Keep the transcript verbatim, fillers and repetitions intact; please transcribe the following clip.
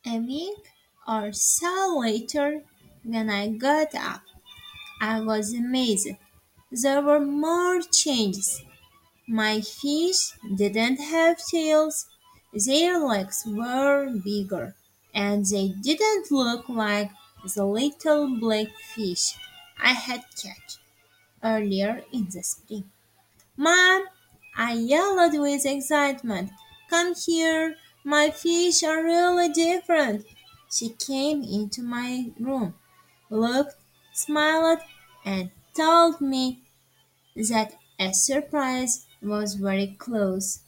A week or so later, when I got up, I was amazed. There were more changes. My fish didn't have tails, their legs were bigger, and they didn't look like the little black fish I had caught earlier in the spring. Mom, I yelled with excitement. Come here, my fish are really different. She came into my room, looked, smiled, and told me that a surprise was very close.